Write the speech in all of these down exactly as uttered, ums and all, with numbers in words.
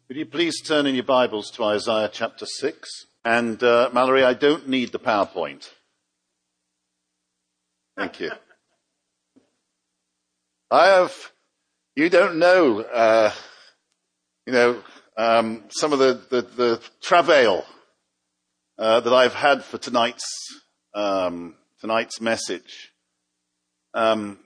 Would you please turn in your Bibles to Isaiah chapter six? And uh, Mallory, I don't need the PowerPoint. Thank you. I have, you don't know, uh, you know, um, some of the, the, the travail uh, that I've had for tonight's um, tonight's message. Um,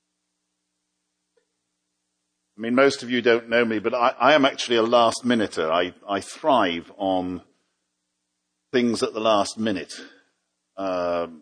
I mean, most of you don't know me, but I, I am actually a last-minuter. I, I thrive on things at the last minute. Um,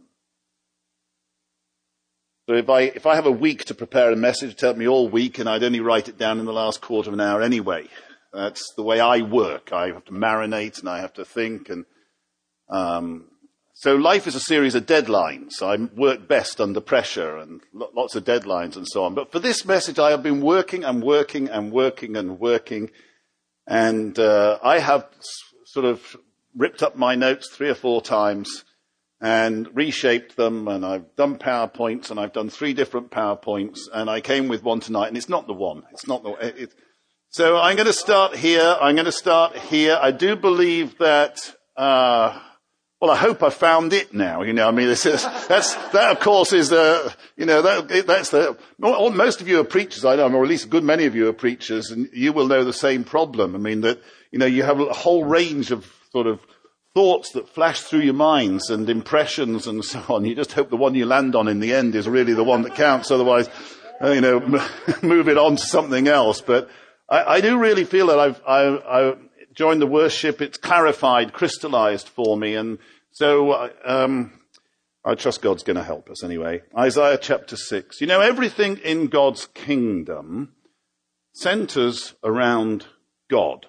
so if I if I have a week to prepare a message, it'd take me all week, and I'd only write it down in the last quarter of an hour anyway. That's the way I work. I have to marinate, and I have to think, and um, so life is a series of deadlines. I work best under pressure and lots of deadlines and so on. But for this message, I have been working and working and working and working. And uh, I have sort of ripped up my notes three or four times and reshaped them. And I've done PowerPoints, and I've done three different PowerPoints. And I came with one tonight, and it's not the one. It's not the it, So I'm going to start here. I'm going to start here. I do believe that... Uh, Well, I hope I found it now. You know, I mean, this is, that's that. Of course, is the you know that that's the. Most of you are preachers, I know, or at least a good many of you are preachers, and you will know the same problem. I mean, that you know you have a whole range of sort of thoughts that flash through your minds and impressions and so on. You just hope the one you land on in the end is really the one that counts. Otherwise, uh, you know, move it on to something else. But I, I do really feel that I've I, I joined the worship. It's clarified, crystallized for me, and. So um, I trust God's going to help us anyway. Isaiah chapter six. You know, everything in God's kingdom centers around God.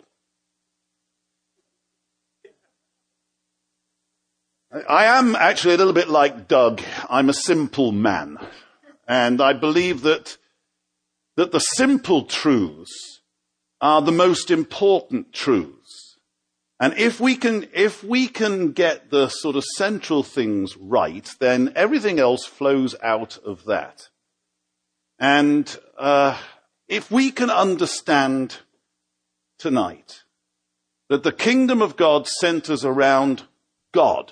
I am actually a little bit like Doug. I'm a simple man. And I believe that, that the simple truths are the most important truths. And if we can, if we can get the sort of central things right, then everything else flows out of that. And uh, if we can understand tonight that the kingdom of God centers around God,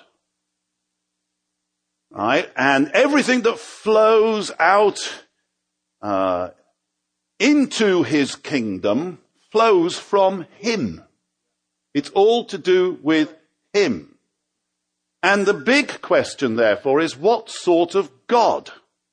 right, and everything that flows out uh, into his kingdom flows from him. It's all to do with him. And the big question, therefore, is what sort of God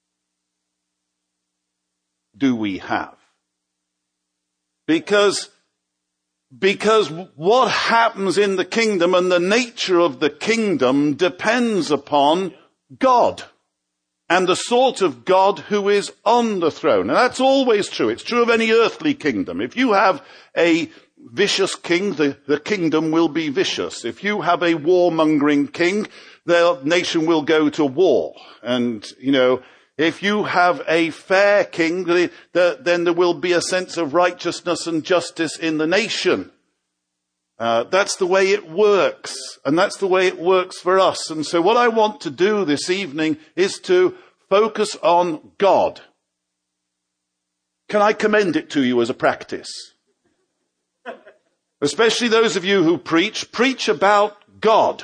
do we have? Because, because what happens in the kingdom and the nature of the kingdom depends upon God and the sort of God who is on the throne. And that's always true. It's true of any earthly kingdom. If you have a vicious king, the, the kingdom will be vicious. If you have a warmongering king, the nation will go to war. And, you know, if you have a fair king, the, the, then there will be a sense of righteousness and justice in the nation. Uh, that's the way it works. And that's the way it works for us. And so what I want to do this evening is to focus on God. Can I commend it to you as a practice? Especially those of you who preach, preach about God.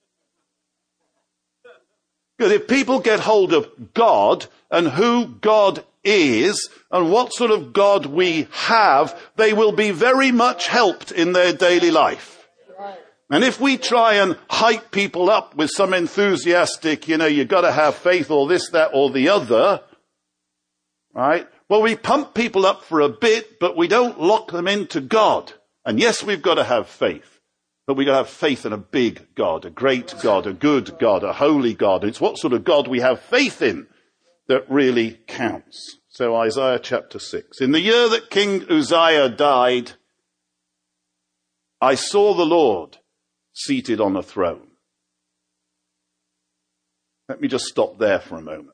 Because if people get hold of God and who God is and what sort of God we have, they will be very much helped in their daily life. And if we try and hype people up with some enthusiastic, you know, you've got to have faith or this, that, or the other, right? Well, we pump people up for a bit, but we don't lock them into God. And yes, we've got to have faith, but we've got to have faith in a big God, a great God, a good God, a holy God. It's what sort of God we have faith in that really counts. So Isaiah chapter six. In the year that King Uzziah died, I saw the Lord seated on a throne. Let me just stop there for a moment.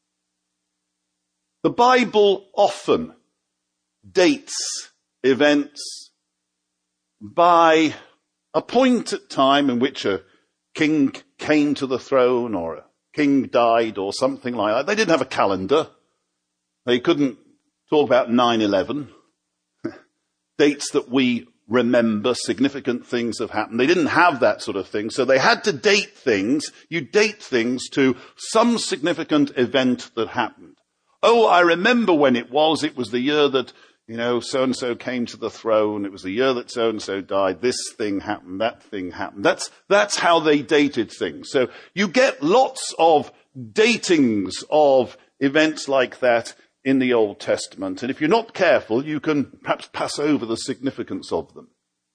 The Bible often dates events by a point at time in which a king came to the throne or a king died or something like that. They didn't have a calendar. They couldn't talk about nine eleven, dates that we remember significant things have happened. They didn't have that sort of thing, so they had to date things. You date things to some significant event that happened. Oh, I remember when it was. It was the year that, you know, so-and-so came to the throne. It was the year that so-and-so died. This thing happened. That thing happened. That's, that's how they dated things. So you get lots of datings of events like that in the Old Testament. And if you're not careful, you can perhaps pass over the significance of them.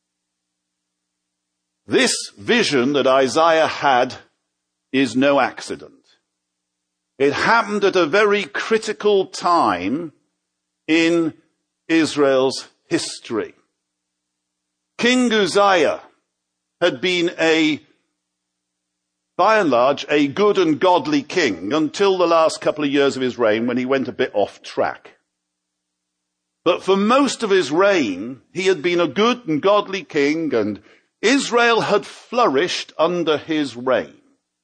This vision that Isaiah had is no accident. It happened at a very critical time in Israel's history. King Uzziah had been a, by and large, a good and godly king until the last couple of years of his reign when he went a bit off track. But for most of his reign, he had been a good and godly king, and Israel had flourished under his reign.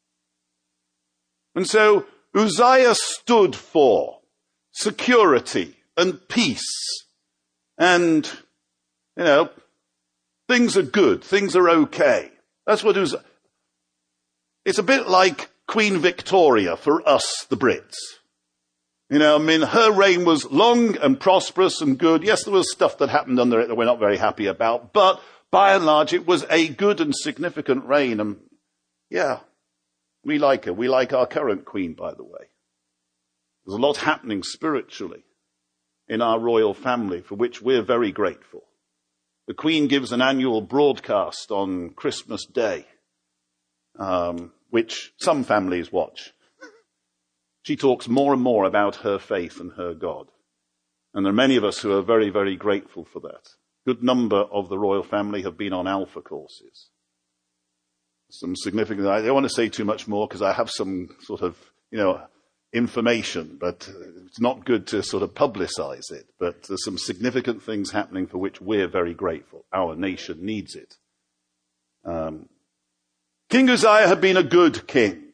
And so Uzziah stood for security and peace. And, you know, things are good. Things are okay. That's what Uzziah... It's a bit like Queen Victoria for us, the Brits. You know, I mean, her reign was long and prosperous and good. Yes, there was stuff that happened under it that we're not very happy about. But by and large, it was a good and significant reign. And, yeah, we like her. We like our current queen, by the way. There's a lot happening spiritually in our royal family, for which we're very grateful. The Queen gives an annual broadcast on Christmas Day, um, which some families watch. She talks more and more about her faith and her God. And there are many of us who are very, very grateful for that. A good number of the royal family have been on Alpha courses. Some significant, I don't want to say too much more because I have some sort of, you know, information, but it's not good to sort of publicize it. But there's some significant things happening for which we're very grateful. Our nation needs it. Um, King Uzziah had been a good king.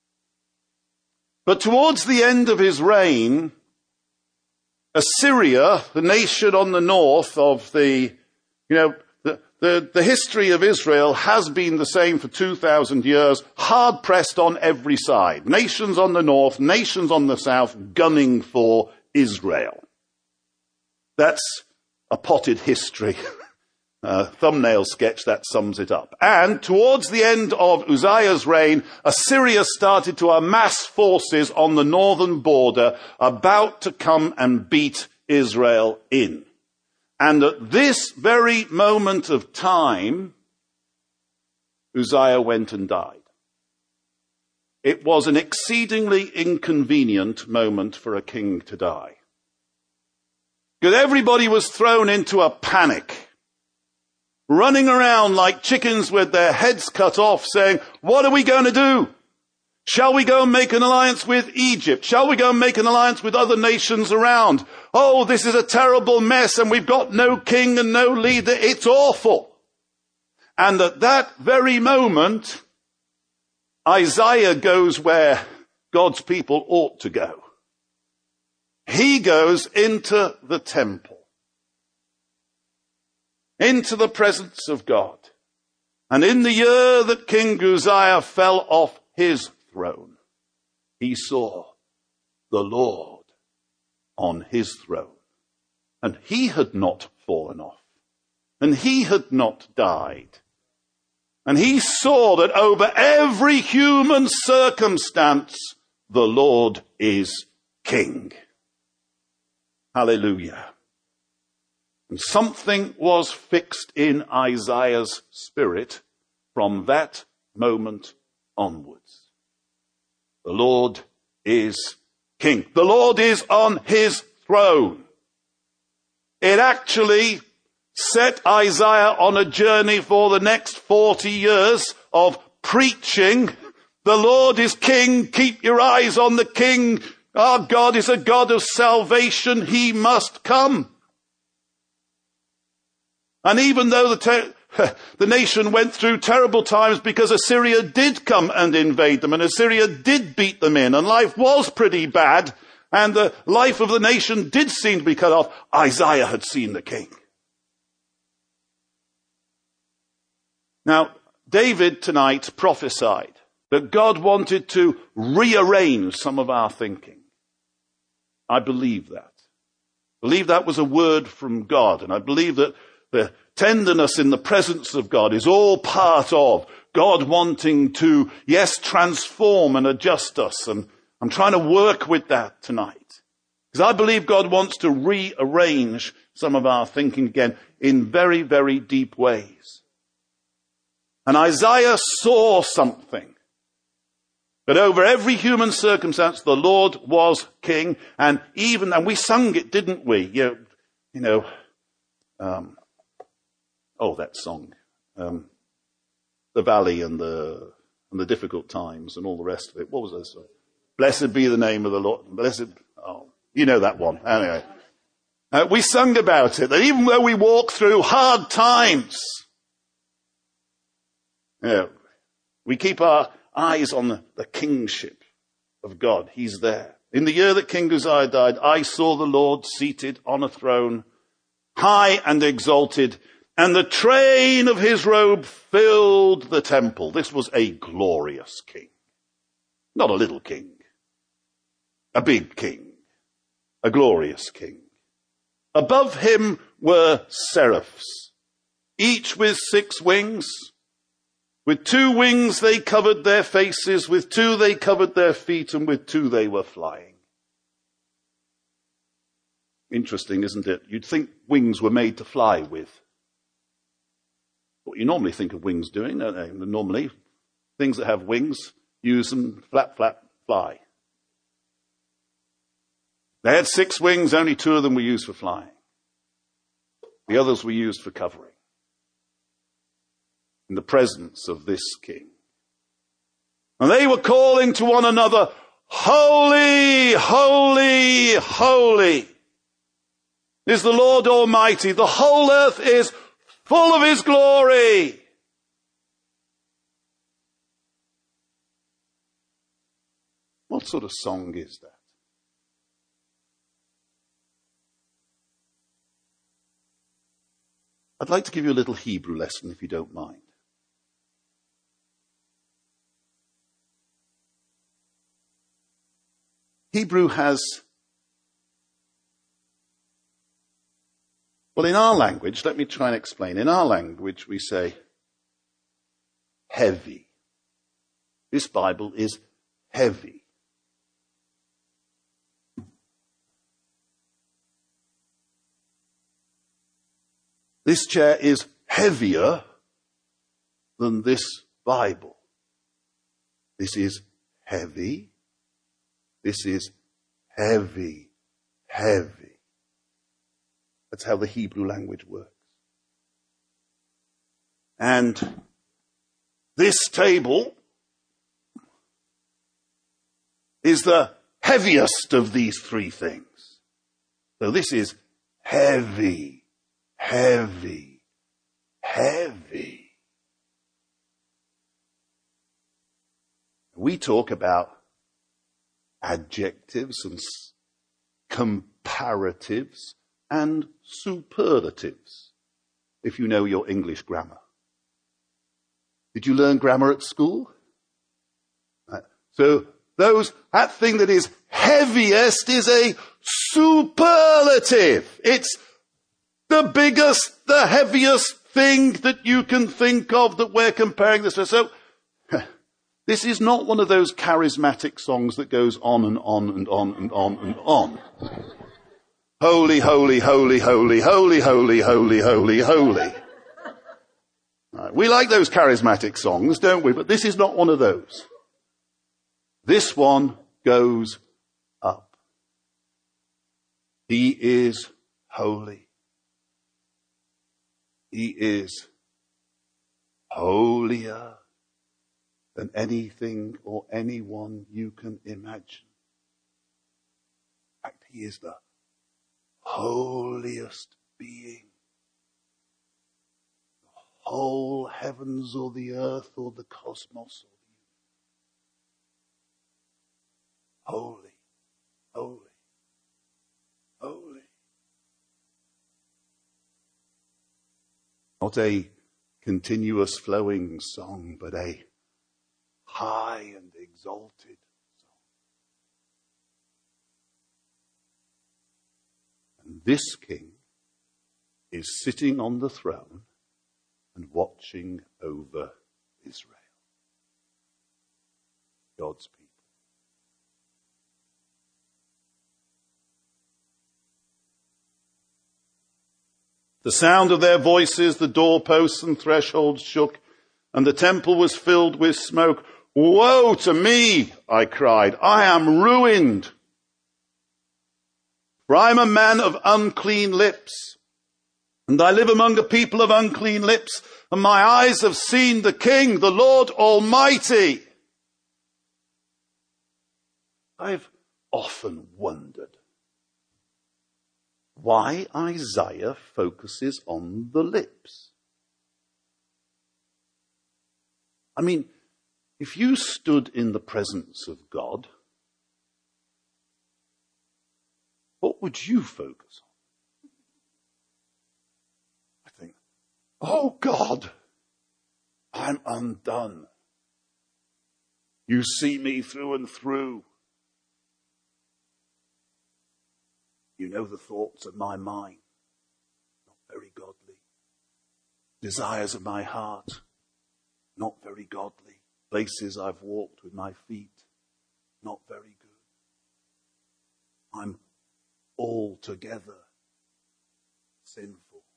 But towards the end of his reign, Assyria, the nation on the north of the, you know, the, the, the history of Israel has been the same for two thousand years, hard pressed on every side. Nations on the north, nations on the south, gunning for Israel. That's a potted history. A thumbnail sketch that sums it up. And towards the end of Uzziah's reign, Assyria started to amass forces on the northern border, about to come and beat Israel in. And at this very moment of time, Uzziah went and died. It was an exceedingly inconvenient moment for a king to die. Because everybody was thrown into a panic, running around like chickens with their heads cut off, saying, what are we going to do? Shall we go and make an alliance with Egypt? Shall we go and make an alliance with other nations around? Oh, this is a terrible mess and we've got no king and no leader. It's awful. And at that very moment, Isaiah goes where God's people ought to go. He goes into the temple, into the presence of God. And in the year that King Uzziah fell off his throne, he saw the Lord on his throne. And he had not fallen off. And he had not died. And he saw that over every human circumstance, the Lord is King. Hallelujah. And something was fixed in Isaiah's spirit from that moment onwards. The Lord is King. The Lord is on his throne. It actually set Isaiah on a journey for the next forty years of preaching. The Lord is King. Keep your eyes on the King. Our God is a God of salvation. He must come. And even though the, ter- the nation went through terrible times because Assyria did come and invade them, and Assyria did beat them in, and life was pretty bad, and the life of the nation did seem to be cut off, Isaiah had seen the King. Now, David tonight prophesied that God wanted to rearrange some of our thinking. I believe that. I believe that was a word from God, and I believe that the tenderness in the presence of God is all part of God wanting to, yes, transform and adjust us, and I'm trying to work with that tonight. Because I believe God wants to rearrange some of our thinking again in very, very deep ways. And Isaiah saw something. That over every human circumstance, the Lord was king. And even, and we sung it, didn't we? You know, you know um, oh, that song. Um, the valley and the, and the difficult times and all the rest of it. What was that song? Blessed be the name of the Lord. Blessed, oh, you know that one. Anyway. Uh, we sung about it, that even though we walk through hard times, you know, we keep our eyes on the, the kingship of God. He's there. In the year that King Uzziah died, I saw the Lord seated on a throne, high and exalted, and the train of his robe filled the temple. This was a glorious king. Not a little king. A big king. A glorious king. Above him were seraphs, each with six wings. With two wings they covered their faces, with two they covered their feet, and with two they were flying. Interesting, isn't it? You'd think wings were made to fly with. What you normally think of wings doing, don't they? Normally, things that have wings, use them, flap, flap, fly. They had six wings, only two of them were used for flying. The others were used for covering. In the presence of this king. And they were calling to one another, Holy, holy, holy is the Lord Almighty. The whole earth is full of his glory. What sort of song is that? I'd like to give you a little Hebrew lesson, if you don't mind. Hebrew has, well, in our language, let me try and explain. In our language, we say heavy. This Bible is heavy. This chair is heavier than this Bible. This is heavy. This is heavy, heavy. That's how the Hebrew language works. And this table is the heaviest of these three things. So this is heavy. Heavy, heavy. We talk about adjectives and comparatives and superlatives, if you know your English grammar. Did you learn grammar at school? Right. So those, that thing that is heaviest is a superlative. It's the biggest, the heaviest thing that you can think of that we're comparing this with. So, this is not one of those charismatic songs that goes on and on and on and on and on. Holy, holy, holy, holy, holy, holy, holy, holy, holy. Right, we like those charismatic songs, don't we? But this is not one of those. This one goes up. He is holy. He is holier than anything or anyone you can imagine. In fact, he is the holiest being. The whole heavens or the earth or the cosmos. Holy, holy, holy. Not a continuous flowing song, but a high and exalted song. And this king is sitting on the throne and watching over Israel, God's people. The sound of their voices, the doorposts and thresholds shook, and the temple was filled with smoke. Woe to me, I cried, I am ruined. For I am a man of unclean lips, and I live among a people of unclean lips, and my eyes have seen the King, the Lord Almighty. I've often wondered why Isaiah focuses on the lips. I mean, if you stood in the presence of God, what would you focus on? I think, oh God, I'm undone. You see me through and through. You know the thoughts of my mind, not very godly. Desires of my heart, not very godly. Places I've walked with my feet, not very good. I'm altogether sinful.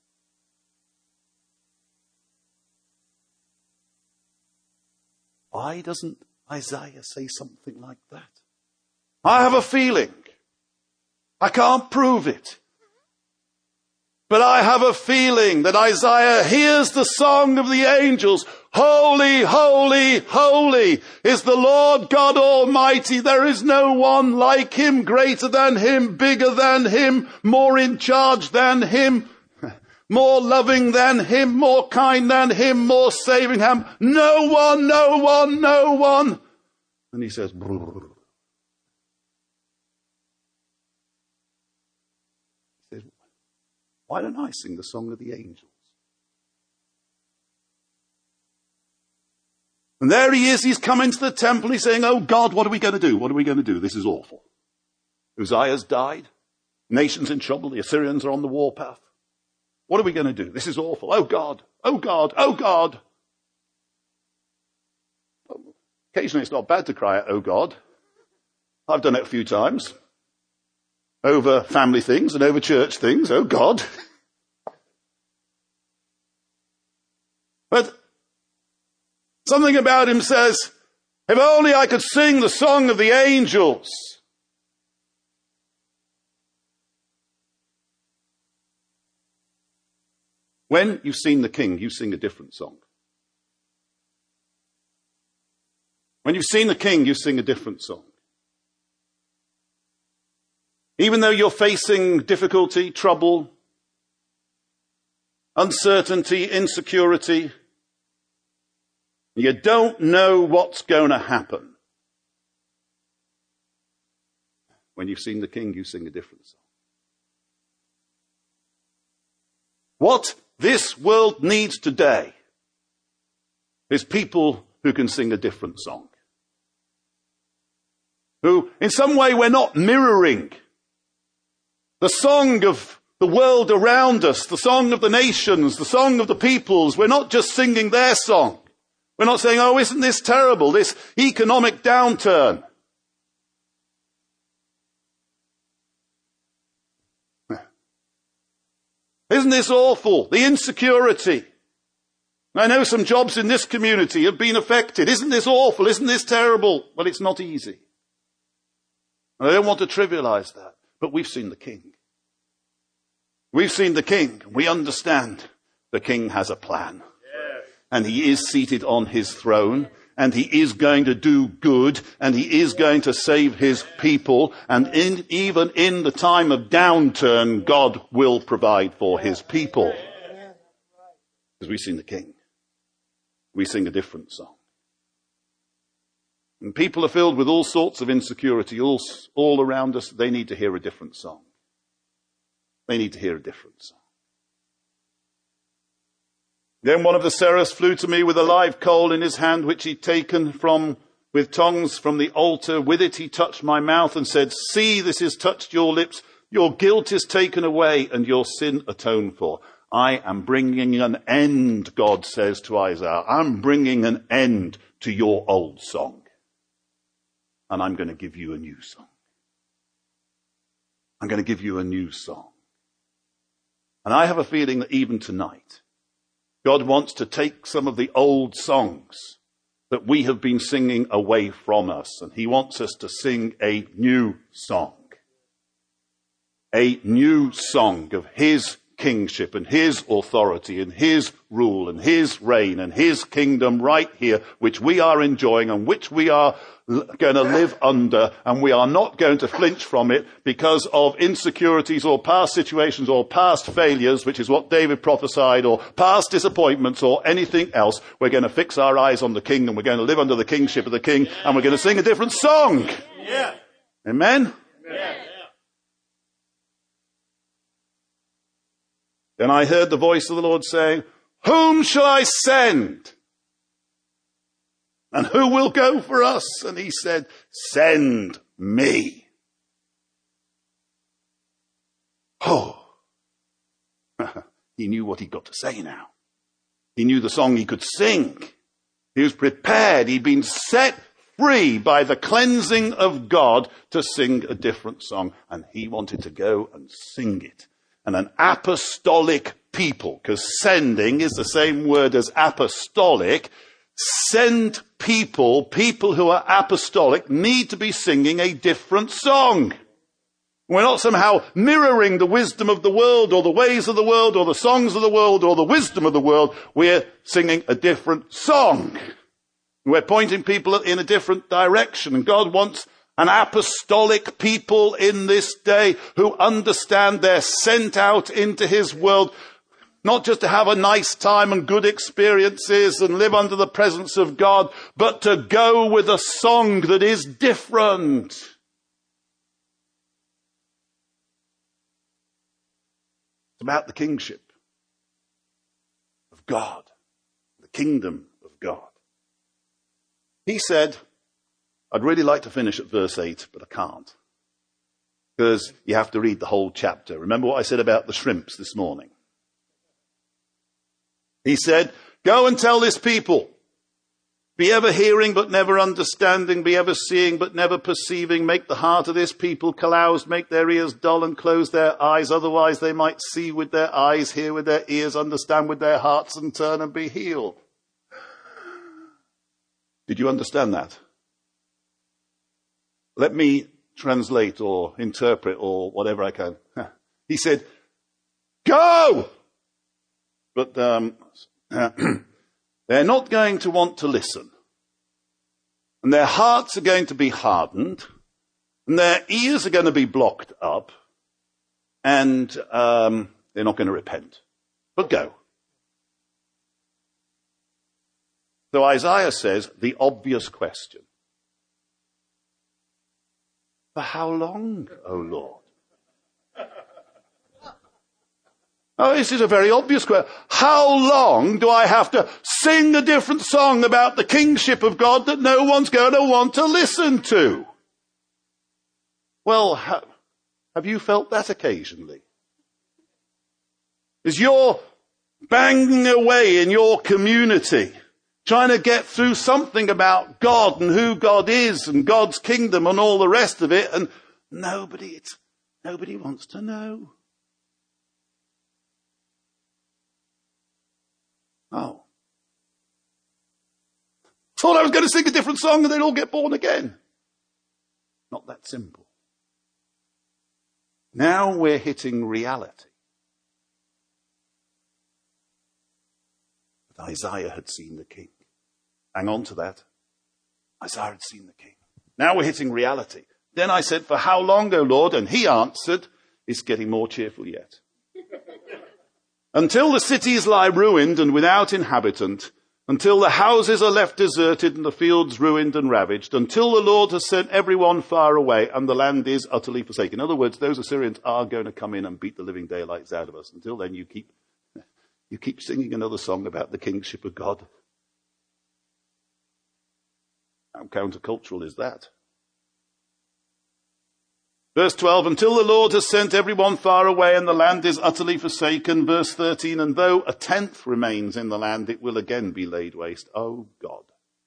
Why doesn't Isaiah say something like that? I have a feeling. I can't prove it. But I have a feeling that Isaiah hears the song of the angels. Holy, holy, holy is the Lord God Almighty. There is no one like him, greater than him, bigger than him, more in charge than him, more loving than him, more kind than him, more saving him. No one, no one, no one. And he says, brrr. Why don't I sing the song of the angels? And there he is, he's come into the temple, he's saying, oh God, what are we going to do? What are we going to do? This is awful. Uzziah's died. Nation's in trouble. The Assyrians are on the warpath. What are we going to do? This is awful. Oh God, oh God, oh God. Occasionally it's not bad to cry out, oh God. I've done it a few times. Over family things and over church things. Oh God. But something about him says, if only I could sing the song of the angels. When you've seen the King, you sing a different song. When you've seen the King, you sing a different song. Even though you're facing difficulty, trouble, uncertainty, insecurity, you don't know what's going to happen. When you've seen the King, you sing a different song. What this world needs today is people who can sing a different song. Who, in some way, we're not mirroring the song of the world around us, the song of the nations, the song of the peoples. We're not just singing their song. We're not saying, oh, isn't this terrible, this economic downturn. Isn't this awful, the insecurity. I know some jobs in this community have been affected. Isn't this awful, isn't this terrible? Well, it's not easy. And I don't want to trivialize that, but we've seen the King. We've seen the King. We understand the King has a plan. Yes. And he is seated on his throne. And he is going to do good. And he is going to save his people. And in, even in the time of downturn, God will provide for his people. Because we've seen the King. We sing a different song. And people are filled with all sorts of insecurity all, all around us. They need to hear a different song. They need to hear a different song. Then one of the seraphs flew to me with a live coal in his hand, which he'd taken from with tongs from the altar. With it he touched my mouth and said, "See, this has touched your lips. Your guilt is taken away and your sin atoned for. I am bringing an end," God says to Isaiah. "I'm bringing an end to your old song. And I'm going to give you a new song. I'm going to give you a new song." And I have a feeling that even tonight, God wants to take some of the old songs that we have been singing away from us, and he wants us to sing a new song. A new song of his kingship and his authority and his rule and his reign and his kingdom right here, which we are enjoying and which we are l- going to live under, and we are not going to flinch from it because of insecurities or past situations or past failures, which is what David prophesied, or past disappointments or anything else. We're going to fix our eyes on the king, and we're going to live under the kingship of the king, and we're going to sing a different song. Yeah. Amen? Yeah. Then I heard the voice of the Lord saying, "Whom shall I send? And who will go for us?" And he said, "Send me." Oh, he knew what he'd got to say now. He knew the song he could sing. He was prepared. He'd been set free by the cleansing of God to sing a different song. And he wanted to go and sing it. And an apostolic people, because sending is the same word as apostolic, send people, people who are apostolic, need to be singing a different song. We're not somehow mirroring the wisdom of the world or the ways of the world or the songs of the world or the wisdom of the world. We're singing a different song. We're pointing people in a different direction. And God wants an apostolic people in this day who understand they're sent out into his world, not just to have a nice time and good experiences and live under the presence of God, but to go with a song that is different. It's about the kingship of God, the kingdom of God. He said, I'd really like to finish at verse eight, but I can't. Because you have to read the whole chapter. Remember what I said about the shrimps this morning? He said, "Go and tell this people, be ever hearing but never understanding, be ever seeing but never perceiving, make the heart of this people callous, make their ears dull and close their eyes, otherwise they might see with their eyes, hear with their ears, understand with their hearts and turn and be healed." Did you understand that? Let me translate or interpret or whatever I can. He said, "Go!" But um, they're not going to want to listen. And their hearts are going to be hardened. And their ears are going to be blocked up. And um, they're not going to repent. But go. So Isaiah says the obvious question. For how long, O Lord? Oh, this is a very obvious question. How long do I have to sing a different song about the kingship of God that no one's going to want to listen to? Well, ha- have you felt that occasionally? As you're banging away in your community, trying to get through something about God and who God is and God's kingdom and all the rest of it, and nobody, it's, nobody wants to know. Oh. Thought I was going to sing a different song and they'd all get born again. Not that simple. Now we're hitting reality. But Isaiah had seen the king. Hang on to that. Isaiah had seen the king. Now we're hitting reality. Then I said, "For how long, O Lord?" And he answered, it's getting more cheerful yet. "Until the cities lie ruined and without inhabitant, until the houses are left deserted and the fields ruined and ravaged, until the Lord has sent everyone far away and the land is utterly forsaken." In other words, those Assyrians are going to come in and beat the living daylights out of us. Until then, you keep, You keep singing another song about the kingship of God. How countercultural is that? Verse twelve, until the Lord has sent everyone far away and the land is utterly forsaken. Verse thirteen, and though a tenth remains in the land, it will again be laid waste. Oh God.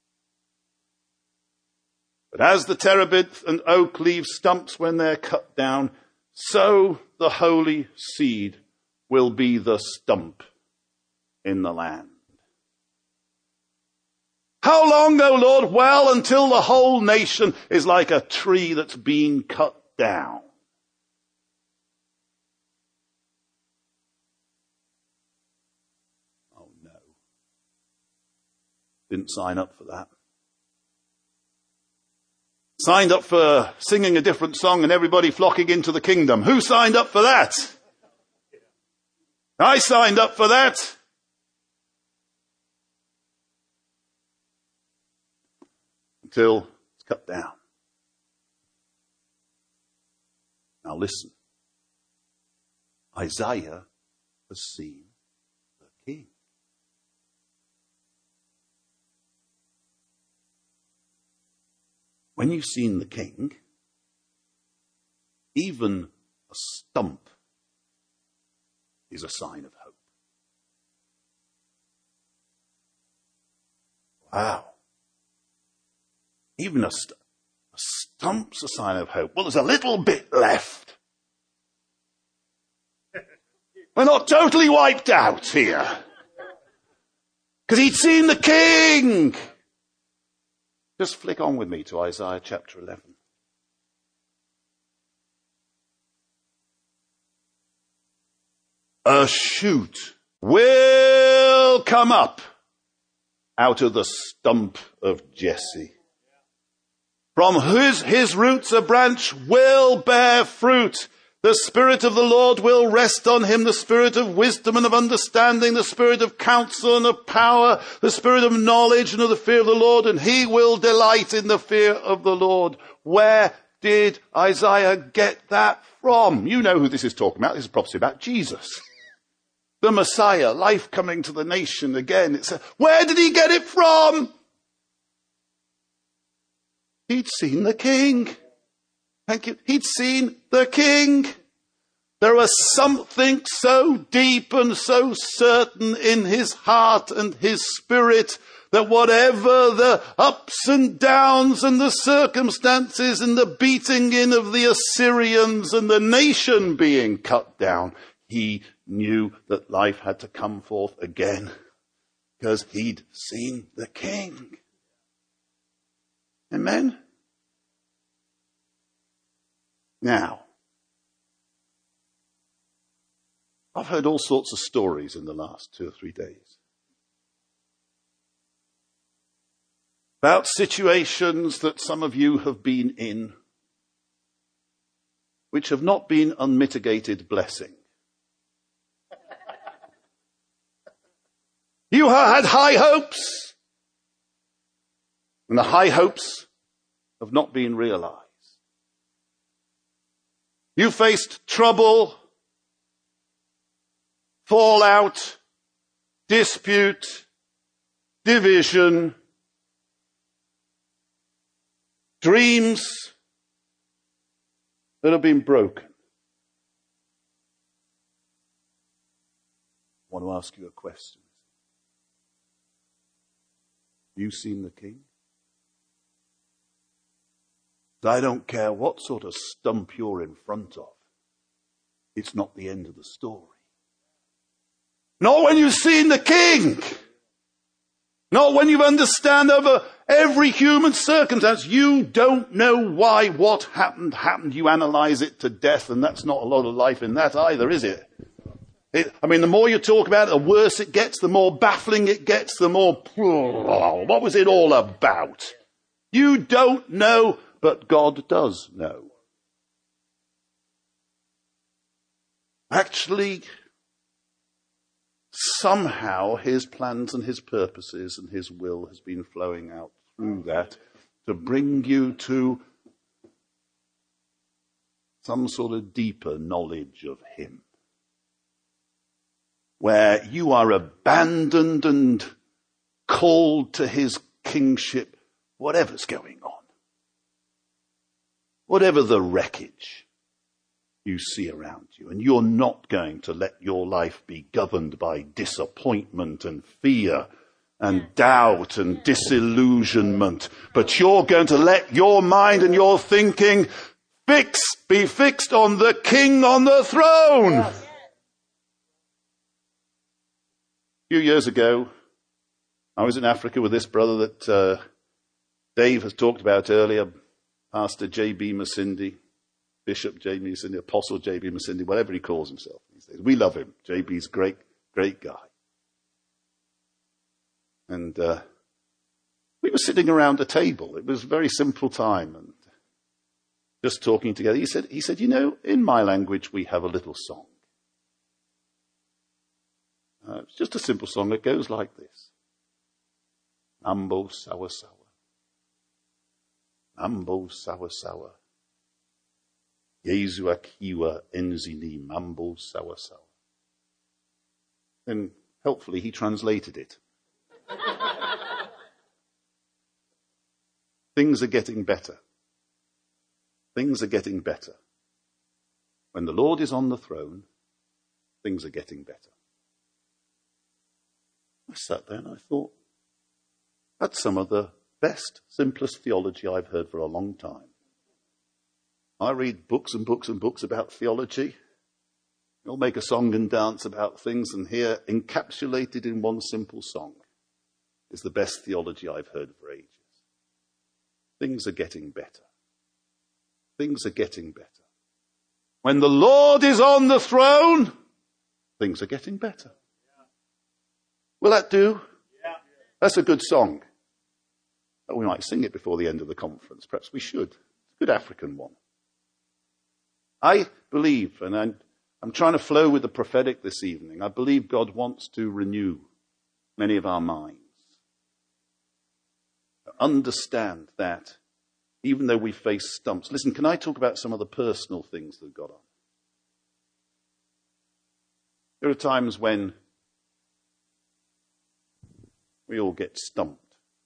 But as the terebinth and oak leave stumps when they're cut down, so the holy seed will be the stump in the land. How long, O Lord? Well, until the whole nation is like a tree that's been cut down. Oh no. Didn't sign up for that. Signed up for singing a different song and everybody flocking into the kingdom. Who signed up for that? I signed up for that. Until it's cut down. Now listen. Isaiah has seen the king. When you've seen the king, even a stump is a sign of hope. Wow. Even a, st- a stump's a sign of hope. Well, there's a little bit left. We're not totally wiped out here. Because he'd seen the king. Just flick on with me to Isaiah chapter eleven. A shoot will come up out of the stump of Jesse. From his, his roots a branch will bear fruit. The Spirit of the Lord will rest on him, the Spirit of wisdom and of understanding, the Spirit of counsel and of power, the Spirit of knowledge and of the fear of the Lord, and he will delight in the fear of the Lord. Where did Isaiah get that from? You know who this is talking about. This is prophecy about Jesus. The Messiah, life coming to the nation again. It's a, where did he get it from? He'd seen the king. Thank you. He'd seen the king. There was something so deep and so certain in his heart and his spirit that whatever the ups and downs and the circumstances and the beating in of the Assyrians and the nation being cut down, he knew that life had to come forth again because he'd seen the king. Amen? Now, I've heard all sorts of stories in the last two or three days about situations that some of you have been in which have not been unmitigated blessing. You had high hopes, and the high hopes have not been realized. You faced trouble, fallout, dispute, division, dreams that have been broken. I want to ask you a question. Have you seen the king? I don't care what sort of stump you're in front of. It's not the end of the story. Not when you've seen the king. Not when you understand over every human circumstance. You don't know why what happened happened. You analyze it to death, and that's not a lot of life in that either, is it? It, I mean, the more you talk about it, the worse it gets, the more baffling it gets, the more, what was it all about? You don't know, but God does know. Actually, somehow his plans and his purposes and his will has been flowing out through that to bring you to some sort of deeper knowledge of him. where you are abandoned and called to his kingship, whatever's going on. Whatever the wreckage you see around you. And you're not going to let your life be governed by disappointment and fear and doubt and disillusionment. But you're going to let your mind and your thinking fix, be fixed on the King on the throne. A few years ago, I was in Africa with this brother that uh, Dave has talked about earlier, Pastor J B Masindi, Bishop J B Masindi, Apostle J B Masindi, whatever he calls himself these days. We love him. J B's a great, great guy. And uh, we were sitting around a table. It was a very simple time and just talking together. He said, he said, you know, in my language we have a little song. Uh, it's just a simple song. It goes like this. Mambo sawa sawa. Mambo sawa sawa. Yesu akiwa enzini mambo sawa sawa. And helpfully he translated it. Things are getting better. Things are getting better. When the Lord is on the throne, things are getting better. I sat there and I thought, that's some of the best, simplest theology I've heard for a long time. I read books and books and books about theology. You'll make a song and dance about things, and here, encapsulated in one simple song, is the best theology I've heard for ages. Things are getting better. Things are getting better. When the Lord is on the throne, things are getting better. Will that do? That's a good song. Oh, we might sing it before the end of the conference. Perhaps we should. It's a good African one. I believe, and I'm, I'm trying to flow with the prophetic this evening, I believe God wants to renew many of our minds. Understand that even though we face stumps. Listen, can I talk about some of the personal things that got on? There are times when we all get stumped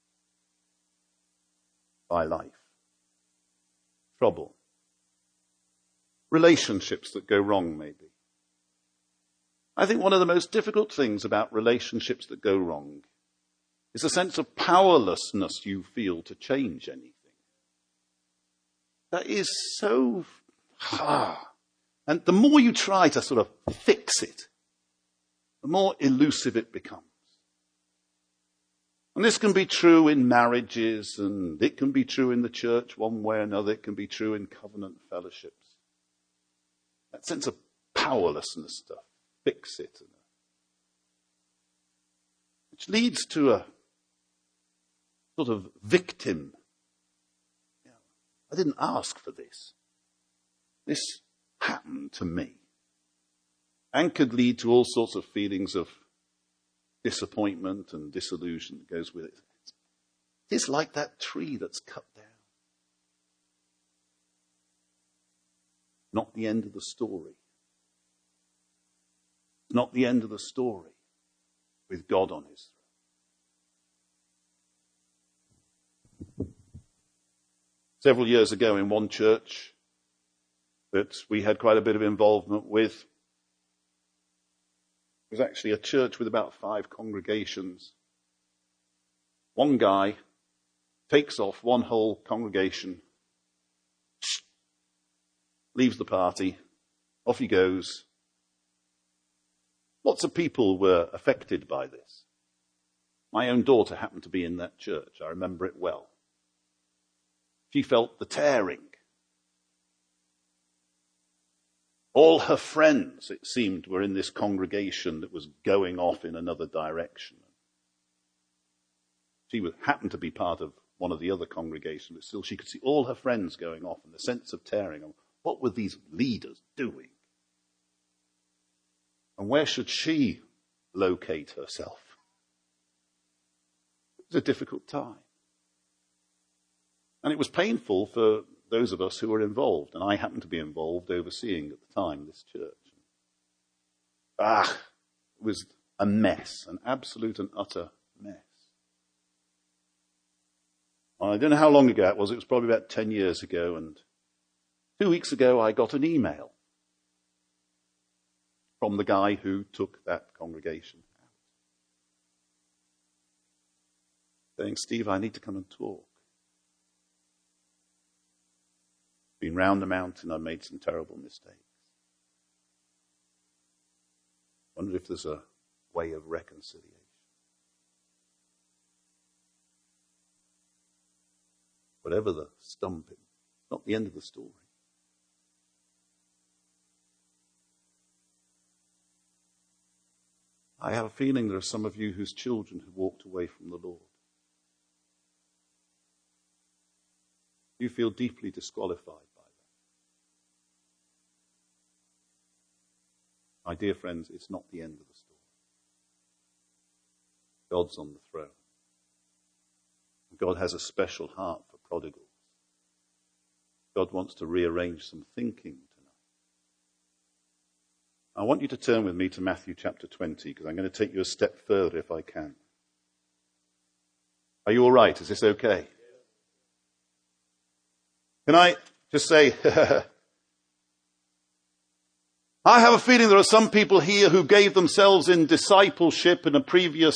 by life. Trouble. Relationships that go wrong, maybe. I think one of the most difficult things about relationships that go wrong is a sense of powerlessness you feel to change anything. That is so hard. And the more you try to sort of fix it, the more elusive it becomes. And this can be true in marriages, and it can be true in the church one way or another. It can be true in covenant fellowships. That sense of powerlessness to fix it. Which leads to a sort of victim. I didn't ask for this. This happened to me. And could lead to all sorts of feelings of disappointment and disillusion that goes with it. It's like that tree that's cut down. Not the end of the story. Not the end of the story with God on his throne. Several years ago in one church that we had quite a bit of involvement with, it was actually a church with about five congregations. One guy takes off one whole congregation, leaves the party, off he goes. Lots of people were affected by this. My own daughter happened to be in that church. I remember it well. She felt the tearing. All her friends, it seemed, were in this congregation that was going off in another direction. She was, happened to be part of one of the other congregations, but still she could see all her friends going off and the sense of tearing. What were these leaders doing? And where should she locate herself? It was a difficult time. And it was painful for those of us who were involved. And I happened to be involved overseeing at the time this church. Ah, It was a mess, an absolute and utter mess. I don't know how long ago it was. It was probably about ten years ago. And two weeks ago, I got an email from the guy who took that congregation out, saying, Steve, I need to come and talk. Been round the mountain, I made some terrible mistakes. Wonder if there's a way of reconciliation. Whatever the stumping, not the end of the story. I have a feeling there are some of you whose children have walked away from the Lord. You feel deeply disqualified by that. My dear friends, it's not the end of the story. God's on the throne. God has a special heart for prodigals. God wants to rearrange some thinking tonight. I want you to turn with me to Matthew chapter twenty, because I'm going to take you a step further if I can. Are you all right? Is this okay? Can I just say, I have a feeling there are some people here who gave themselves in discipleship in a previous,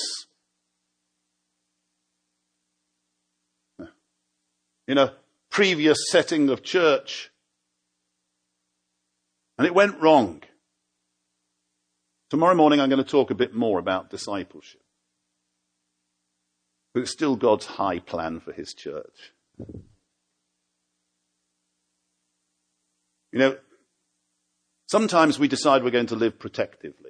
in a previous setting of church, and it went wrong. Tomorrow morning I'm going to talk a bit more about discipleship. But it's still God's high plan for his church. You know, sometimes we decide we're going to live protectively.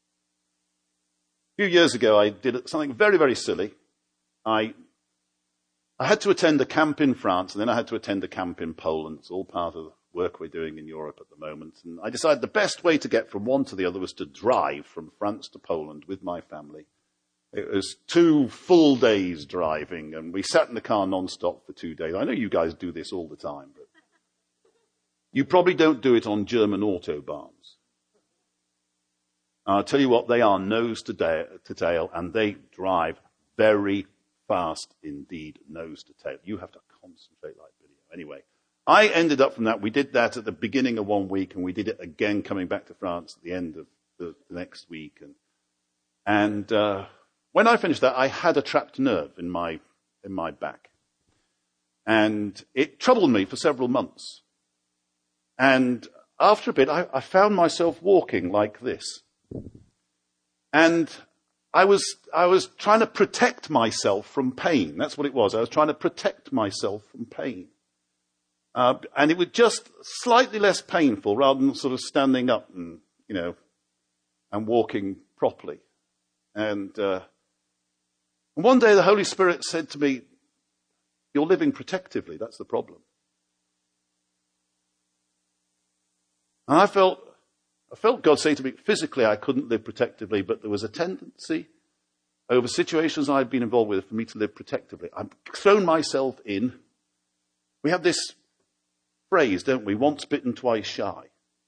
A few years ago I did something very, very silly. I I had to attend a camp in France, and then I had to attend a camp in Poland. It's all part of the work we're doing in Europe at the moment. And I decided the best way to get from one to the other was to drive from France to Poland with my family. It was two full days driving, and we sat in the car non-stop for two days. I know you guys do this all the time, but you probably don't do it on German autobahns. I'll tell you what, they are nose to, da- to tail, and they drive very fast indeed, nose to tail. You have to concentrate like video. Anyway, I ended up from that. We did that at the beginning of one week, and we did it again coming back to France at the end of the, the next week. And, and uh, when I finished that, I had a trapped nerve in my in my back. And it troubled me for several months. And after a bit, I, I found myself walking like this. And I was I was trying to protect myself from pain. That's what it was. I was trying to protect myself from pain. Uh, and it was just slightly less painful rather than sort of standing up and, you know, and walking properly. And uh, one day the Holy Spirit said to me, you're living protectively. That's the problem. And I felt, I felt God say to me, physically I couldn't live protectively, but there was a tendency over situations I'd been involved with for me to live protectively. I've thrown myself in. We have this phrase, don't we? Once bitten, twice shy.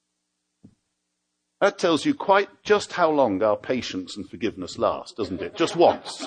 That tells you quite just how long our patience and forgiveness last, doesn't it? Just once.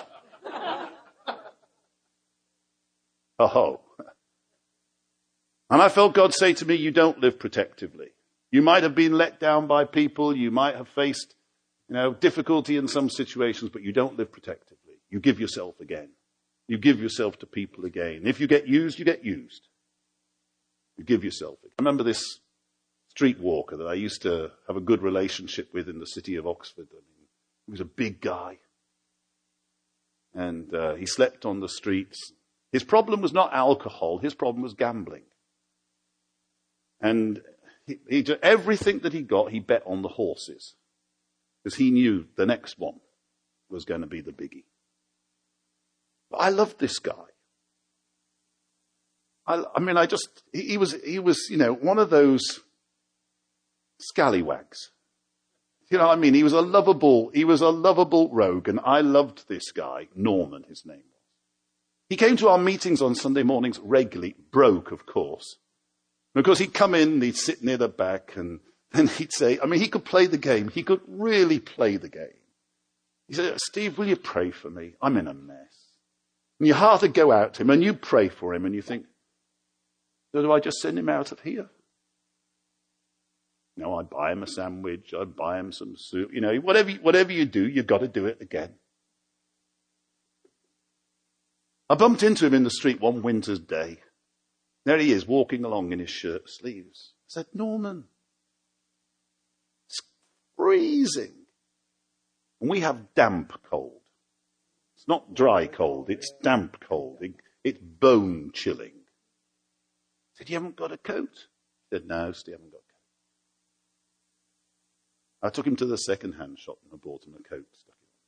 Oh. And I felt God say to me, you don't live protectively. You might have been let down by people. You might have faced, you know, difficulty in some situations, but you don't live protectively. You give yourself again. You give yourself to people again. If you get used, you get used. You give yourself again. I remember this streetwalker that I used to have a good relationship with in the city of Oxford. I mean, he was a big guy. And uh, he slept on the streets. His problem was not alcohol. His problem was gambling. And He, he, everything that he got, he bet on the horses. Because he knew the next one was going to be the biggie. But I loved this guy. I, I mean, I just, he, he was, he was, you know, one of those scallywags. You know what I mean? He was a lovable, he was a lovable rogue, and I loved this guy, Norman, his name was. He came to our meetings on Sunday mornings regularly, broke, of course. Because he'd come in, and he'd sit near the back, and then he'd say, I mean, he could play the game. He could really play the game. He said, Steve, will you pray for me? I'm in a mess. And your heart would go out to him and you pray for him and you think, so do I just send him out of here? No, I buy him a sandwich, I buy him some soup. You know, whatever, whatever you do, you've got to do it again. I bumped into him in the street one winter's day. There he is, walking along in his shirt sleeves. I said, Norman, it's freezing. And we have damp cold. It's not dry cold, it's damp cold. It, it's bone chilling. I said, you haven't got a coat? He said, no, Steve, I haven't got a coat. I took him to the second-hand shop and I bought him a coat. Stuck it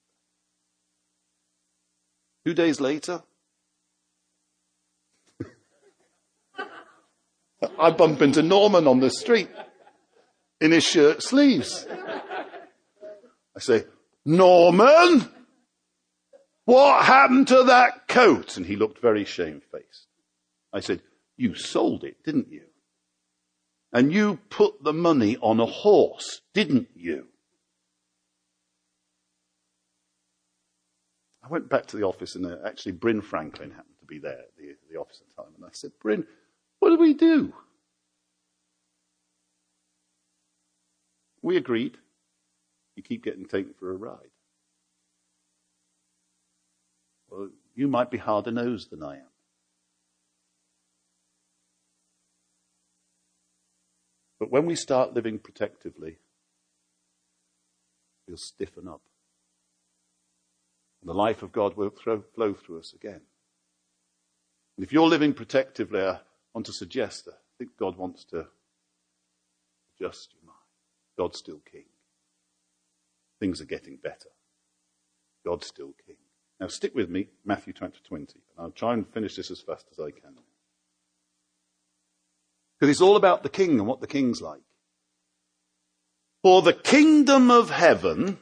on. Two days later, I bump into Norman on the street in his shirt sleeves. I say, Norman, what happened to that coat? And he looked very shamefaced. I said, you sold it, didn't you? And you put the money on a horse, didn't you? I went back to the office and uh, actually Bryn Franklin happened to be there at the, the office at the time. And I said, Bryn, what do we do? We agreed. You keep getting taken for a ride. Well, you might be harder nosed than I am. But when we start living protectively, we'll stiffen up. And the life of God will throw, flow through us again. And if you're living protectively, I want to suggest that I think God wants to adjust your mind. God's still king. Things are getting better. God's still king. Now stick with me, Matthew chapter twenty. And I'll try and finish this as fast as I can. Because it's all about the king and what the king's like. For the kingdom of heaven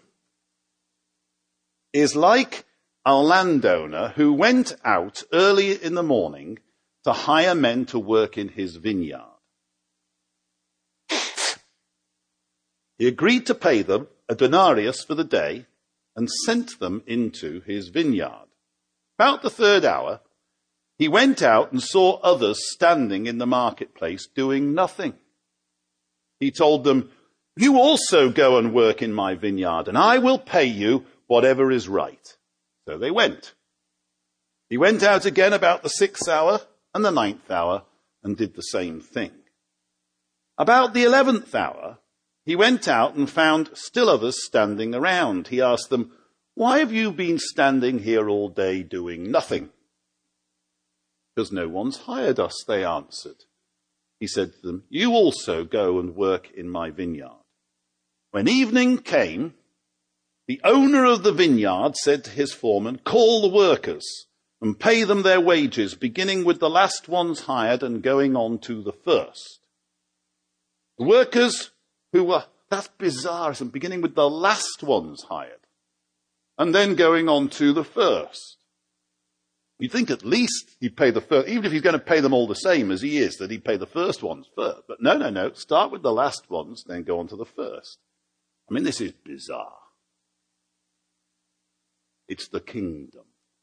is like a landowner who went out early in the morning to hire men to work in his vineyard. He agreed to pay them a denarius for the day and sent them into his vineyard. About the third hour, he went out and saw others standing in the marketplace doing nothing. He told them, you also go and work in my vineyard, and I will pay you whatever is right. So they went. He went out again about the sixth hour and the ninth hour and did the same thing. About the eleventh hour, he went out and found still others standing around. He asked them, why have you been standing here all day doing nothing? Because no one's hired us, they answered. He said to them, you also go and work in my vineyard. When evening came, the owner of the vineyard said to his foreman, call the workers and pay them their wages, beginning with the last ones hired and going on to the first. The workers who were, that's bizarre, isn't it? Beginning with the last ones hired and then going on to the first. You'd think at least he'd pay the first, even if he's going to pay them all the same as he is, that he'd pay the first ones first. But no, no, no. Start with the last ones, then go on to the first. I mean, this is bizarre. It's the kingdom.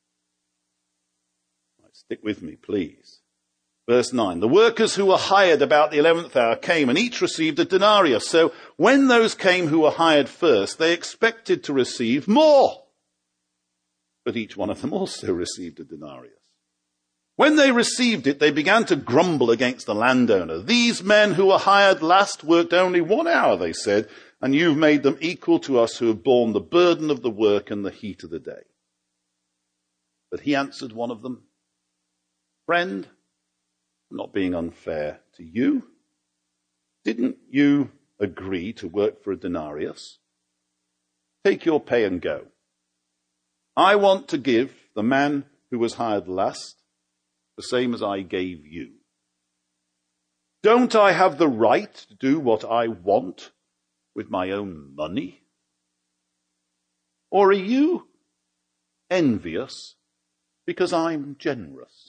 Right, stick with me, please. Verse nine. The workers who were hired about the eleventh hour came and each received a denarius. So when those came who were hired first, they expected to receive more. But each one of them also received a denarius. When they received it, they began to grumble against the landowner. These men who were hired last worked only one hour, they said, and you've made them equal to us who have borne the burden of the work and the heat of the day. But he answered one of them, friend, I'm not being unfair to you. Didn't you agree to work for a denarius? Take your pay and go. I want to give the man who was hired last the same as I gave you. Don't I have the right to do what I want with my own money? Or are you envious because I'm generous?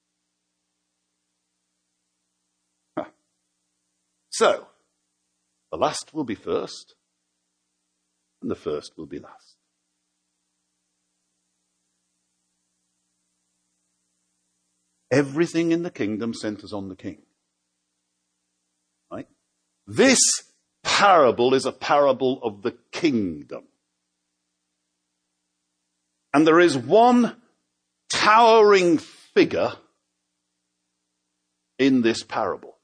Huh. So, the last will be first, and the first will be last. Everything in the kingdom centers on the king. Right? This parable is a parable of the kingdom. And there is one towering figure in this parable.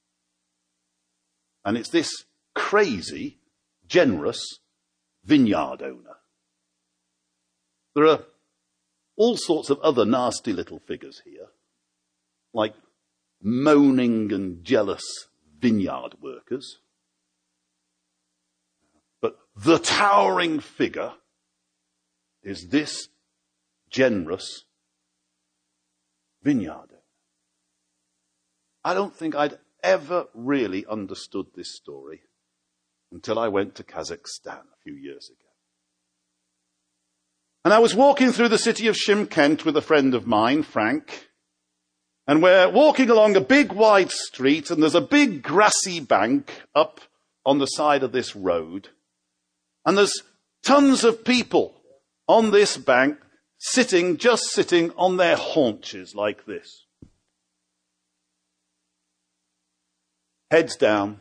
And it's this crazy, generous vineyard owner. There are all sorts of other nasty little figures here, like moaning and jealous vineyard workers. But the towering figure is this generous vineyard owner. I don't think I'd ever really understood this story until I went to Kazakhstan a few years ago. And I was walking through the city of Shymkent with a friend of mine, Frank, and we're walking along a big wide street, and there's a big grassy bank up on the side of this road, and there's tons of people on this bank sitting, just sitting on their haunches like this. Heads down.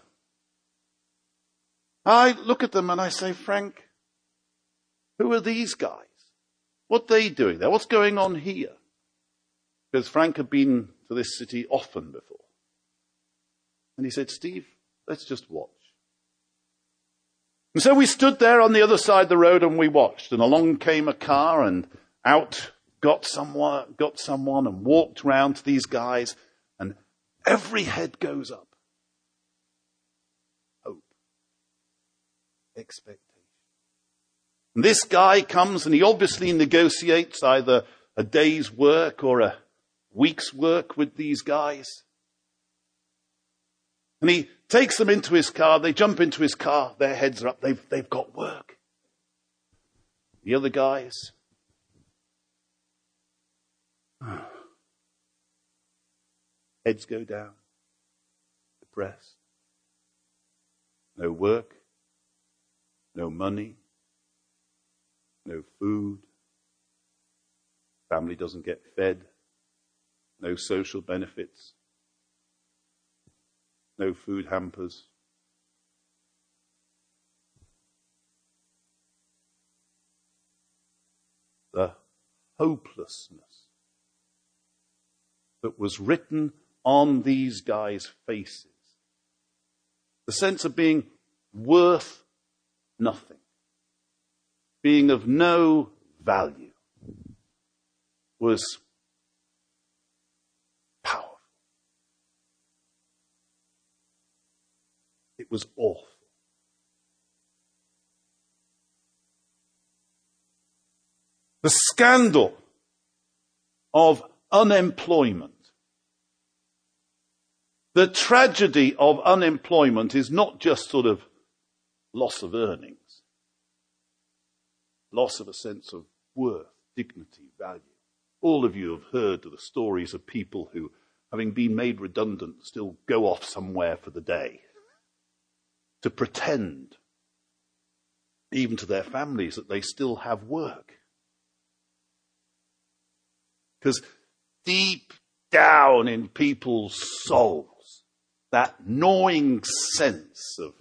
I look at them and I say, Frank, who are these guys? What are they doing there? What's going on here? Because Frank had been to this city often before. And he said, Steve, let's just watch. And so we stood there on the other side of the road and we watched. And along came a car and out got someone, got someone and walked round to these guys. And every head goes up. Hope. Expectation. And this guy comes and he obviously negotiates either a day's work or a week's work with these guys. And he takes them into his car. They jump into his car. Their heads are up. They've, they've got work. The other guys. Heads go down. Depressed. No work. No money. No food. Family doesn't get fed. No social benefits. No food hampers. The hopelessness that was written on these guys' faces. The sense of being worth nothing. Being of no value was powerful. It was awful. The scandal of unemployment. The tragedy of unemployment is not just sort of loss of earnings, loss of a sense of worth, dignity, value. All of you have heard of the stories of people who, having been made redundant, still go off somewhere for the day to pretend, even to their families, that they still have work. Because deep down in people's souls, that gnawing sense of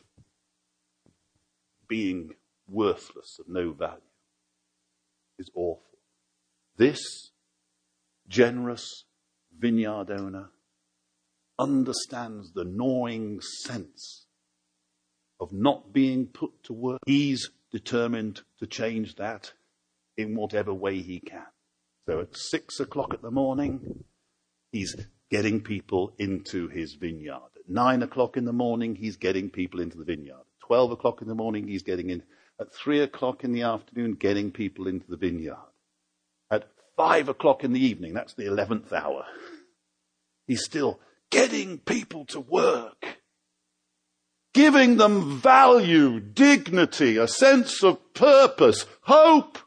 being worthless, of no value, is awful. This generous vineyard owner understands the gnawing sense of not being put to work. He's determined to change that in whatever way he can. So at six o'clock in the morning, he's getting people into his vineyard. At nine o'clock in the morning, he's getting people into the vineyard. At twelve o'clock in the morning, he's getting in. At three o'clock in the afternoon, getting people into the vineyard. At five o'clock in the evening, that's the eleventh hour, he's still getting people to work. Giving them value, dignity, a sense of purpose, hope.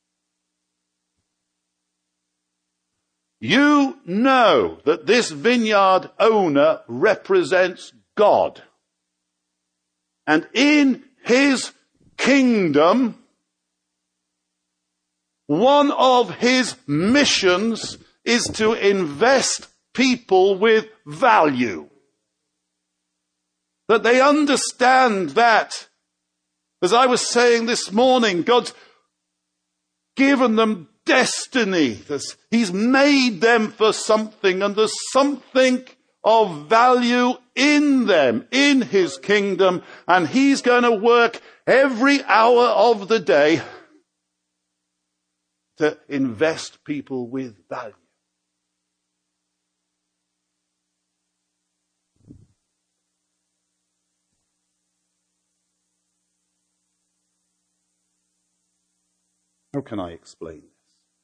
You know that this vineyard owner represents God. And in his kingdom, one of his missions is to invest people with value. That they understand that, as I was saying this morning, God's given them destiny. He's made them for something, and there's something of value in them, in his kingdom, and he's going to work every hour of the day to invest people with value. How can I explain this?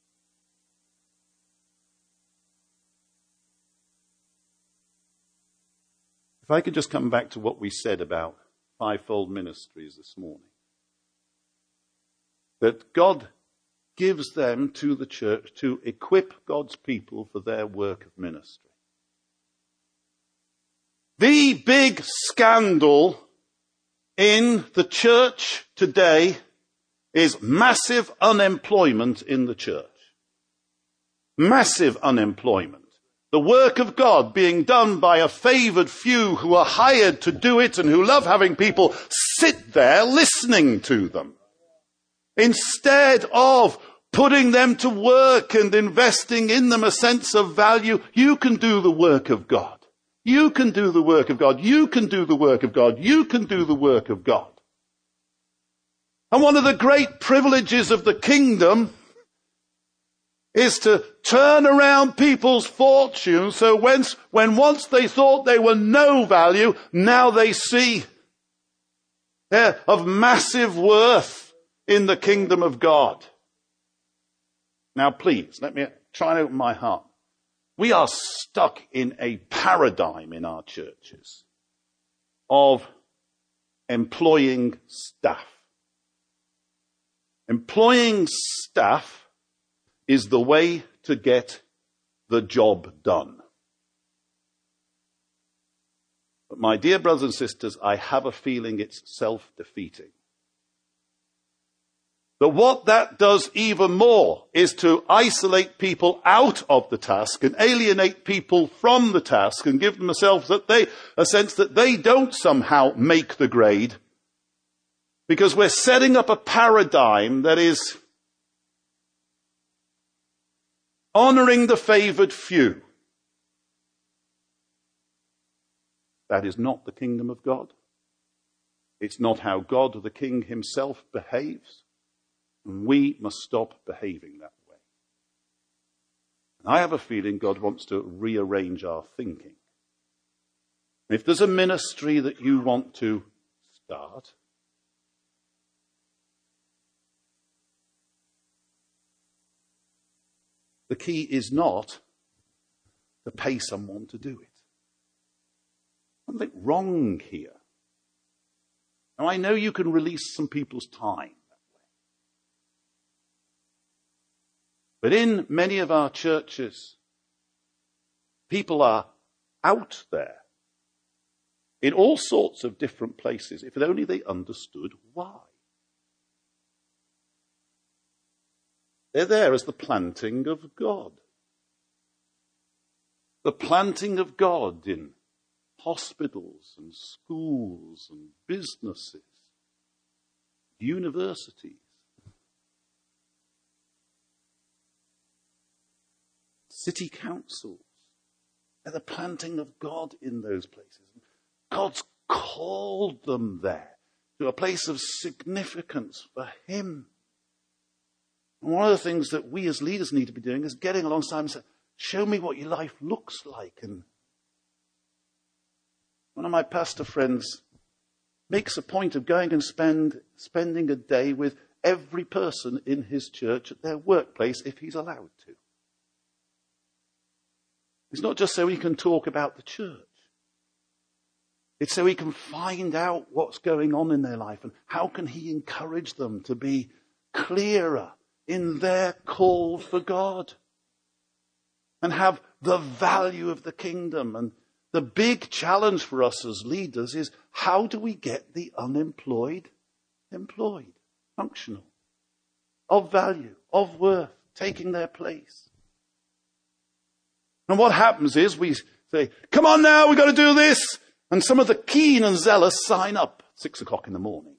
If I could just come back to what we said about fivefold ministries this morning. That God gives them to the church to equip God's people for their work of ministry. The big scandal in the church today is massive unemployment in the church. Massive unemployment. The work of God being done by a favoured few who are hired to do it and who love having people sit there listening to them. Instead of putting them to work and investing in them a sense of value, you can do the work of God. You can do the work of God. You can do the work of God. You can do the work of God. And one of the great privileges of the kingdom is to turn around people's fortunes so when, when once they thought they were no value, now they see they're of massive worth in the kingdom of God. Now please, let me try and open my heart. We are stuck in a paradigm in our churches of employing staff. Employing staff is the way to get the job done. But my dear brothers and sisters, I have a feeling it's self-defeating. That what that does even more is to isolate people out of the task and alienate people from the task and give themselves that they, a sense that they don't somehow make the grade. Because we're setting up a paradigm that is honouring the favoured few. That is not the kingdom of God. It's not how God the King himself behaves. And we must stop behaving that way. And I have a feeling God wants to rearrange our thinking. If there's a ministry that you want to start, the key is not to pay someone to do it. Something wrong here. Now, I know you can release some people's time that way. But in many of our churches, people are out there in all sorts of different places, if only they understood why. They're there as the planting of God. The planting of God in hospitals and schools and businesses, universities, city councils. They're the planting of God in those places. God's called them there to a place of significance for him. And one of the things that we as leaders need to be doing is getting alongside and saying, show me what your life looks like. And one of my pastor friends makes a point of going and spend spending a day with every person in his church at their workplace if he's allowed to. It's not just so he can talk about the church. It's so he can find out what's going on in their life and how can he encourage them to be clearer in their call for God and have the value of the kingdom. And the big challenge for us as leaders is, how do we get the unemployed employed, functional, of value, of worth, taking their place? And what happens is we say, come on now, we've got to do this. And some of the keen and zealous sign up at six o'clock in the morning.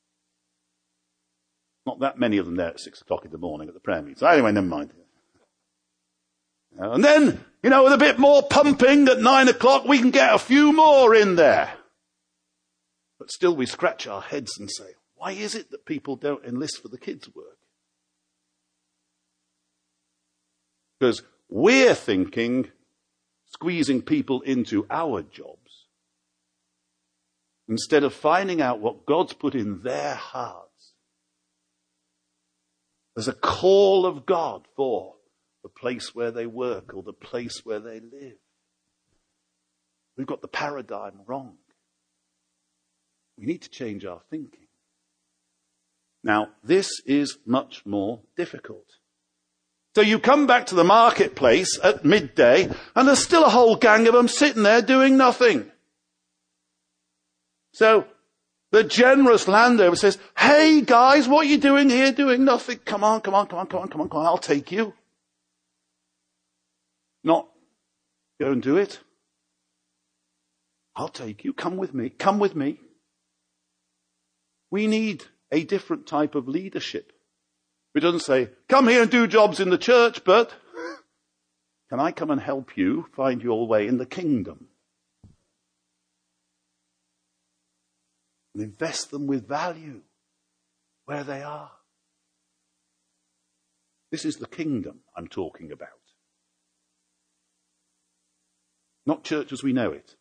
Not that many of them there at six o'clock in the morning at the prayer meeting. So anyway, never mind. And then, you know, with a bit more pumping at nine o'clock, we can get a few more in there. But still we scratch our heads and say, why is it that people don't enlist for the kids' work? Because we're thinking squeezing people into our jobs instead of finding out what God's put in their hearts. There's a call of God for the place where they work or the place where they live. We've got the paradigm wrong. We need to change our thinking. Now, this is much more difficult. So you come back to the marketplace at midday, and there's still a whole gang of them sitting there doing nothing. So the generous landowner says, hey guys, what are you doing here doing nothing? Come on, come on, come on, come on, come on, come on, I'll take you. Not, go and do it. I'll take you, come with me, come with me. We need a different type of leadership. It doesn't say, come here and do jobs in the church, but can I come and help you find your way in the kingdom? And invest them with value where they are. This is the kingdom I'm talking about. Not church as we know it,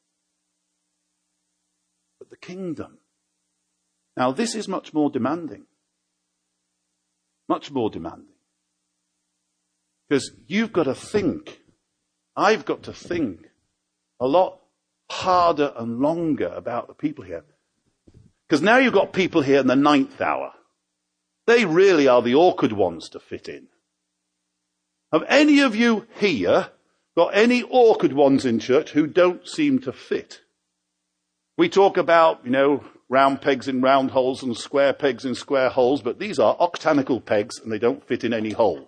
but the kingdom. Now, this is much more demanding. Much more demanding. Because you've got to think, I've got to think a lot harder and longer about the people here. Because now you've got people here in the ninth hour. They really are the awkward ones to fit in. Have any of you here got any awkward ones in church who don't seem to fit? We talk about, you know, round pegs in round holes and square pegs in square holes, but these are octanical pegs and they don't fit in any hole.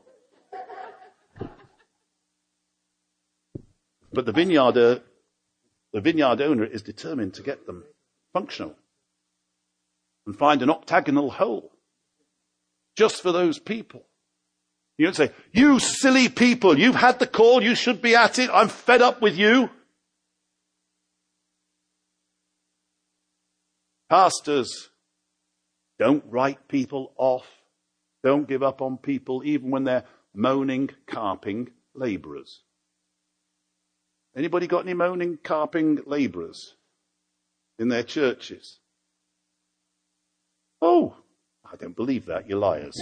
But the vineyard, uh, the vineyard owner is determined to get them functional and find an octagonal hole just for those people. You don't say, you silly people, you've had the call, you should be at it, I'm fed up with you. Pastors, don't write people off. Don't give up on people, even when they're moaning, carping labourers. Anybody got any moaning, carping labourers in their churches? Oh, I don't believe that, you're liars.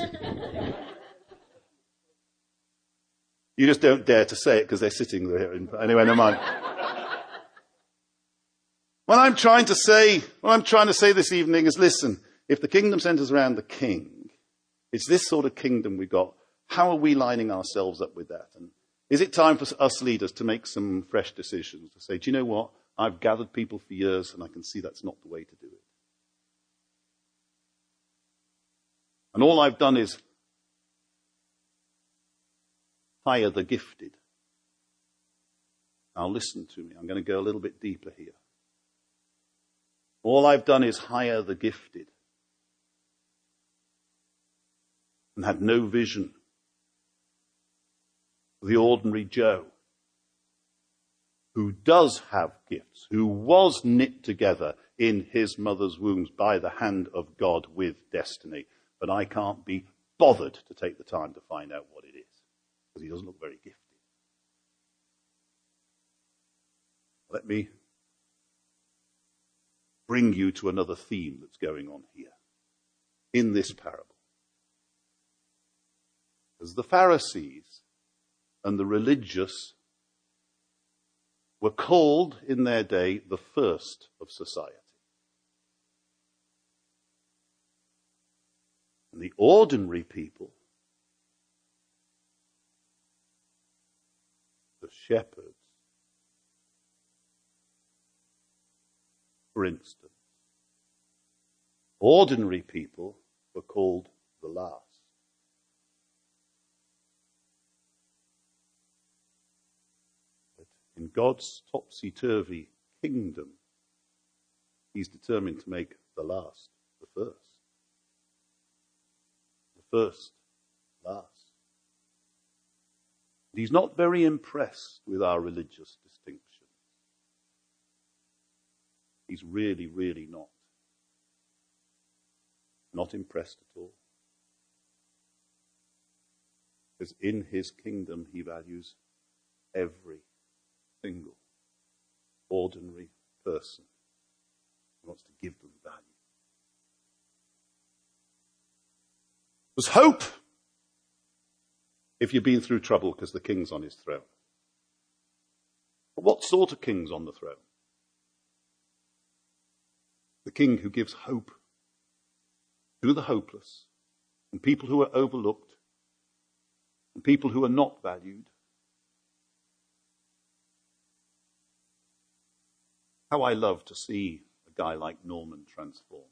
You just don't dare to say it because they're sitting there. Anyway, never mind. What I'm trying to say, what I'm trying to say this evening is, listen, if the kingdom centers around the king, it's this sort of kingdom we've got. How are we lining ourselves up with that? And is it time for us leaders to make some fresh decisions, to say, do you know what? I've gathered people for years and I can see that's not the way to do it. And all I've done is hire the gifted. Now listen to me. I'm going to go a little bit deeper here. All I've done is hire the gifted and had no vision for the ordinary Joe who does have gifts, who was knit together in his mother's wombs by the hand of God with destiny. But I can't be bothered to take the time to find out what it is because he doesn't look very gifted. Let me bring you to another theme that's going on here in this parable. As the Pharisees and the religious were called in their day the first of society. And the ordinary people, the shepherds, for instance, ordinary people were called the last. In God's topsy-turvy kingdom, he's determined to make the last the first. The first last. He's not very impressed with our religious distinctions. He's really, really not. Not impressed at all. Because in his kingdom he values every single ordinary person. He wants to give them value. There's hope if you've been through trouble because the king's on his throne. But what sort of king's on the throne? The king who gives hope to the hopeless and people who are overlooked and people who are not valued. How I love to see a guy like Norman transformed.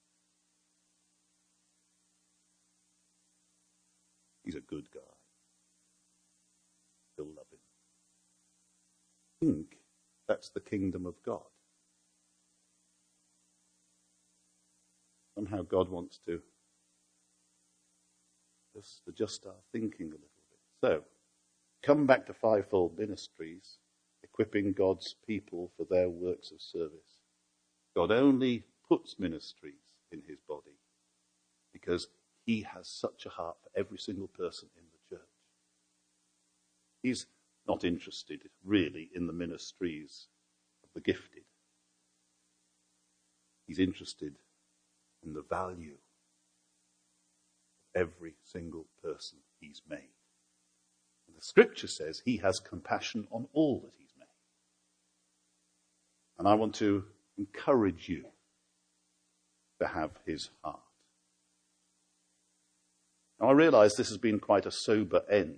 He's a good guy. Still love him. I think that's the kingdom of God. Somehow God wants to just adjust our thinking a little bit. So, come back to fivefold ministries, equipping God's people for their works of service. God only puts ministries in his body because he has such a heart for every single person in the church. He's not interested really in the ministries of the gifted. He's interested in the value of every single person he's made. And the scripture says he has compassion on all that he's made. And I want to encourage you to have his heart. Now I realize this has been quite a sober end.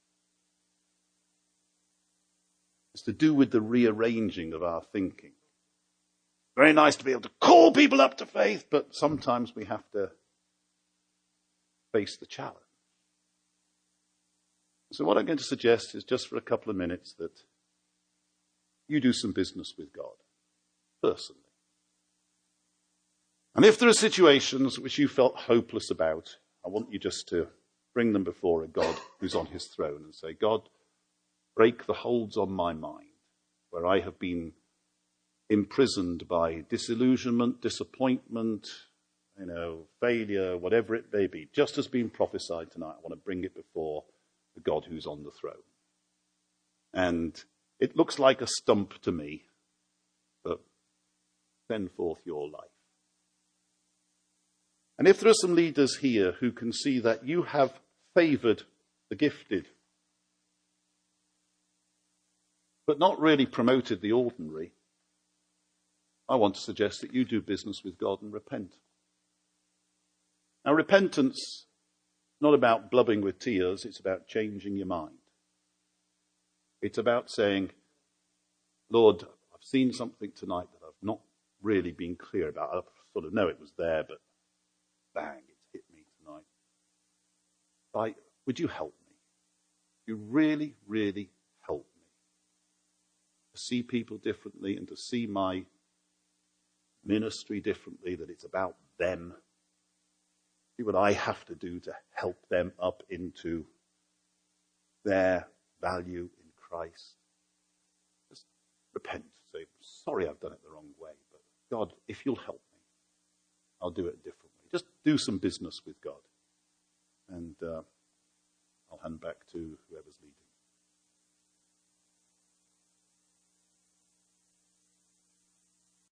It's to do with the rearranging of our thinking. Very nice to be able to call people up to faith, but sometimes we have to face the challenge. So what I'm going to suggest is just for a couple of minutes that you do some business with God, personally. And if there are situations which you felt hopeless about, I want you just to bring them before a God who's on his throne and say, God, break the holds on my mind where I have been imprisoned by disillusionment, disappointment, you know, failure, whatever it may be. Just as been prophesied tonight, I want to bring it before the God who's on the throne. And it looks like a stump to me, but send forth your life. And if there are some leaders here who can see that you have favoured the gifted, but not really promoted the ordinary, I want to suggest that you do business with God and repent. Now, repentance is not about blubbing with tears, it's about changing your mind. It's about saying, Lord, I've seen something tonight that I've not really been clear about. I sort of know it was there, but bang, it's hit me tonight. I, would you help me? You really, really help me to see people differently and to see my ministry differently, that it's about them. See what I have to do to help them up into their value in Christ. Just repent. Say, sorry I've done it the wrong way, but God, if you'll help me, I'll do it a different way. Just do some business with God. And uh, I'll hand back to whoever's leading.